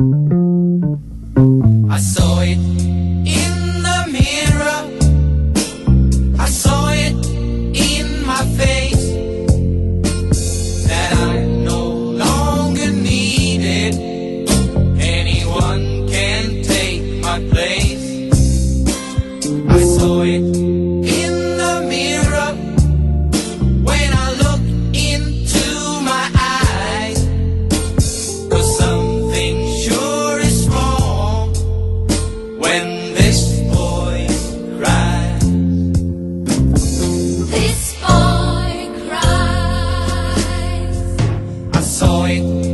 I saw it in the mirror, I saw it in my face, that I no longer needed anyone can take my place. I saw it in the mirror when I looked into my eyes, 'cause something sure is wrong when this boy cries. This boy cries. I saw it